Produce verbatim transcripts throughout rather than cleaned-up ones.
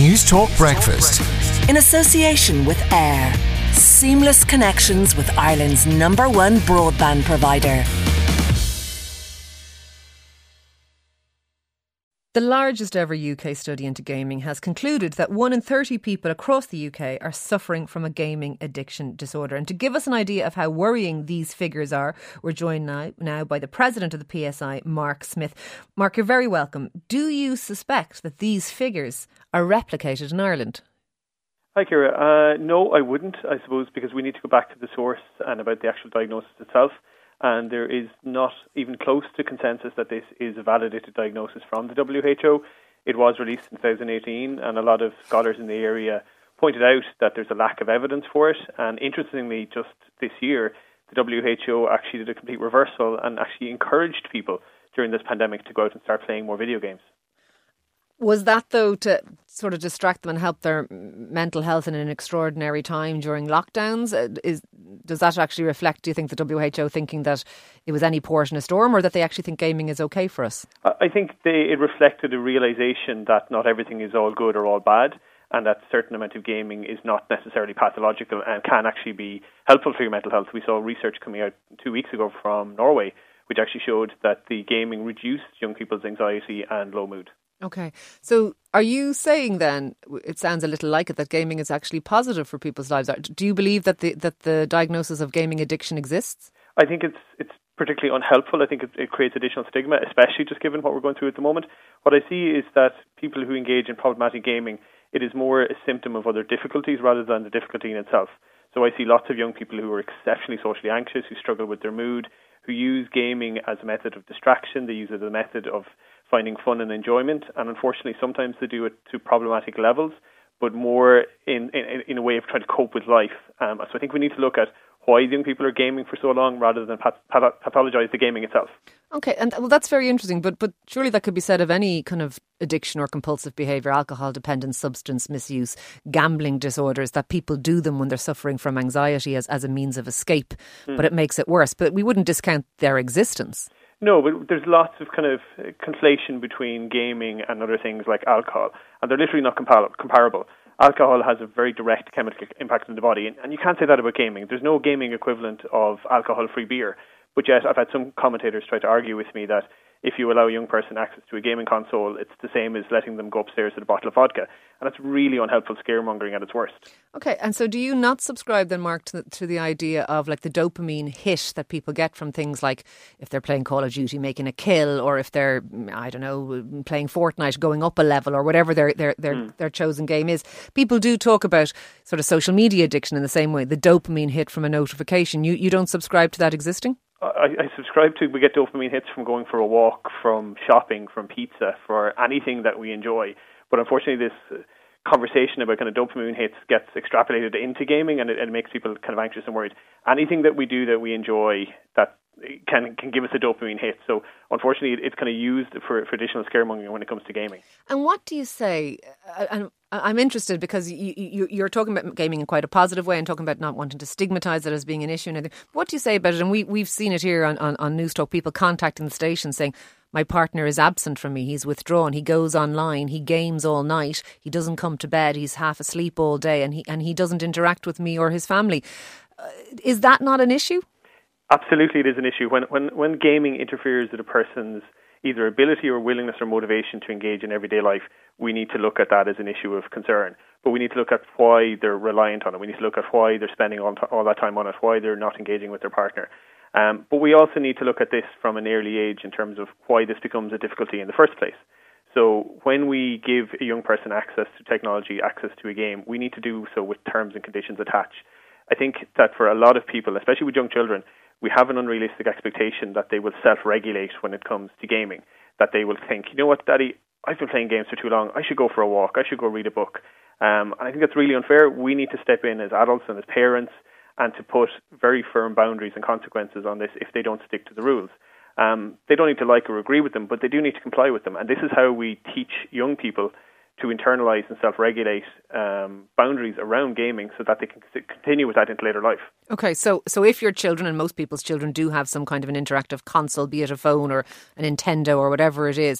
News Talk Breakfast. In association with Air. Seamless connections with Ireland's number one broadband provider. The largest ever U K study into gaming has concluded that one in thirty people across the U K are suffering from a gaming addiction disorder. And to give us an idea of how worrying these figures are, we're joined now, now by the president of the P S I, Mark Smith. Mark, you're very welcome. Do you suspect that these figures are replicated in Ireland? Hi, Ciara. Uh, no, I wouldn't, I suppose, because we need to go back to the source and about the actual diagnosis itself. And there is not even close to consensus that this is a validated diagnosis from the W H O. It was released in two thousand eighteen, and a lot of scholars in the area pointed out that there's a lack of evidence for it. And interestingly, just this year, the W H O actually did a complete reversal and actually encouraged people during this pandemic to go out and start playing more video games. Was that, though, to sort of distract them and help their mental health in an extraordinary time during lockdowns? Is Does that actually reflect, do you think, the W H O thinking that it was any port in a storm, or that they actually think gaming is okay for us? I think they, it reflected a realisation that not everything is all good or all bad, and that a certain amount of gaming is not necessarily pathological and can actually be helpful for your mental health. We saw research coming out two weeks ago from Norway, which actually showed that the gaming reduced young people's anxiety and low mood. Okay. So are you saying then, it sounds a little like it, that gaming is actually positive for people's lives? Do you believe that the that the diagnosis of gaming addiction exists? I think it's it's particularly unhelpful. I think it, it creates additional stigma, especially just given what we're going through at the moment. What I see is that people who engage in problematic gaming, it is more a symptom of other difficulties rather than the difficulty in itself. So I see lots of young people who are exceptionally socially anxious, who struggle with their mood, who use gaming as a method of distraction. They use it as a method of finding fun and enjoyment, and unfortunately sometimes they do it to problematic levels, but more in, in, in a way of trying to cope with life. Um, so I think we need to look at why young people are gaming for so long rather than path- path- pathologise the gaming itself. Okay, and well, that's very interesting, but but surely that could be said of any kind of addiction or compulsive behaviour, alcohol dependence, substance misuse, gambling disorders, that people do them when they're suffering from anxiety as, as a means of escape, mm. but it makes it worse. But we wouldn't discount their existence. No, but there's lots of kind of conflation between gaming and other things like alcohol, and they're literally not compar- comparable. Alcohol has a very direct chemical impact on the body, and, and you can't say that about gaming. There's no gaming equivalent of alcohol-free beer, but yet I've had some commentators try to argue with me that if you allow a young person access to a gaming console, it's the same as letting them go upstairs with a bottle of vodka. And that's really unhelpful scaremongering at its worst. Okay, and so do you not subscribe then, Mark, to the, to the idea of like the dopamine hit that people get from things like if they're playing Call of Duty, making a kill, or if they're, I don't know, playing Fortnite, going up a level, or whatever their their their, mm. their chosen game is. People do talk about sort of social media addiction in the same way, the dopamine hit from a notification. You, you don't subscribe to that existing? I, I subscribe to, we get dopamine hits from going for a walk, from shopping, from pizza, for anything that we enjoy. But unfortunately, this conversation about kind of dopamine hits gets extrapolated into gaming, and it, it makes people kind of anxious and worried. Anything that we do that we enjoy that can can give us a dopamine hit. So unfortunately, it's kind of used for, for additional scaremongering when it comes to gaming. And what do you say? And I'm interested because you, you, you're talking about gaming in quite a positive way and talking about not wanting to stigmatise it as being an issue. And everything. What do you say about it? And we, we've seen it here on, on, on News Talk, people contacting the station saying, my partner is absent from me, he's withdrawn, he goes online, he games all night, he doesn't come to bed, he's half asleep all day, and he and he doesn't interact with me or his family. Uh, is that not an issue? Absolutely, it is an issue. When when when gaming interferes with a person's either ability or willingness or motivation to engage in everyday life, we need to look at that as an issue of concern. But we need to look at why they're reliant on it. We need to look at why they're spending all, t- all that time on it, why they're not engaging with their partner. Um, but we also need to look at this from an early age in terms of why this becomes a difficulty in the first place. So when we give a young person access to technology, access to a game, we need to do so with terms and conditions attached. I think that for a lot of people, especially with young children, we have an unrealistic expectation that they will self-regulate when it comes to gaming, that they will think, you know what, Daddy, I've been playing games for too long, I should go for a walk, I should go read a book. Um, and I think that's really unfair. We need to step in as adults and as parents and to put very firm boundaries and consequences on this if they don't stick to the rules. Um, they don't need to like or agree with them, but they do need to comply with them. And this is how we teach young people to internalise and self-regulate um, boundaries around gaming so that they can continue with that into later life. Okay, so so if your children, and most people's children do have some kind of an interactive console, be it a phone or a Nintendo or whatever it is,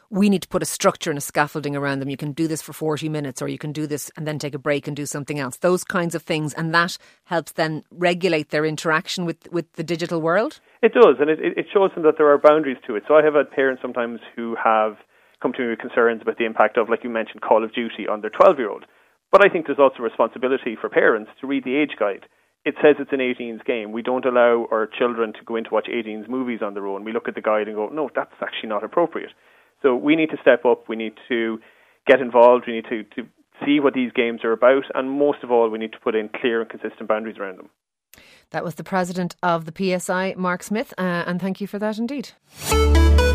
we need to put a structure and a scaffolding around them. You can do this for forty minutes, or you can do this and then take a break and do something else. Those kinds of things. And that helps then regulate their interaction with, with the digital world? It does, and it, it shows them that there are boundaries to it. So I have had parents sometimes who have come to me with concerns about the impact of, like you mentioned, Call of Duty on their twelve-year-old. But I think there's also a responsibility for parents to read the age guide. It says it's an eighteens game. We don't allow our children to go in to watch eighteens movies on their own. We look at the guide and go, no, that's actually not appropriate. So we need to step up. We need to get involved. We need to, to see what these games are about. And most of all, we need to put in clear and consistent boundaries around them. That was the president of the P S I, Mark Smith, uh, and thank you for that indeed.